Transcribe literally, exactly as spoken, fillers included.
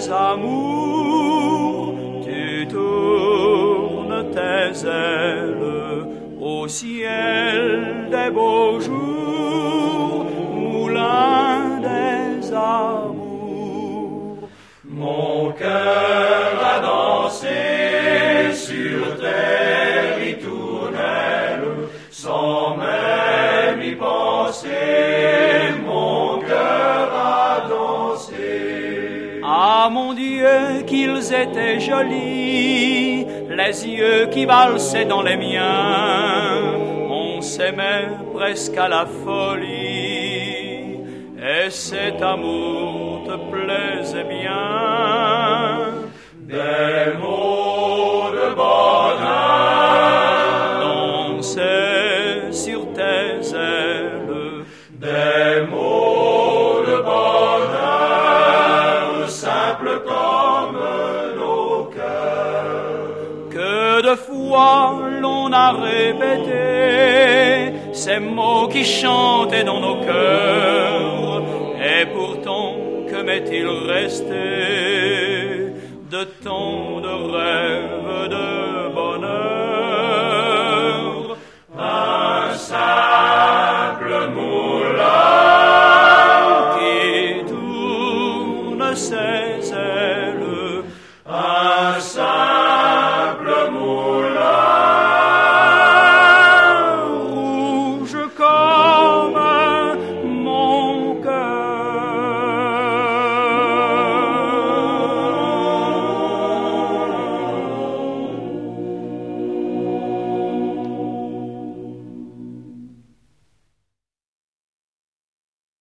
des amours, tu tournes tes ailes au ciel des beaux jours, moulin des amours. Mon cœur a dansé sur tes ritournelles, sans même y penser, mon cœur a dansé. Ah mon Dieu, qu'ils étaient jolis, les yeux qui valsaient dans les miens, on s'aimait presque à la folie, et cet amour te plaisait bien. Des mots de bonheur dansaient sur tes ailes, des mots de bonheur simples comme nos cœurs. Que de fois l'on a répété ces mots qui chantaient dans nos cœurs, et pourtant que m'est-il resté de tant de rêves de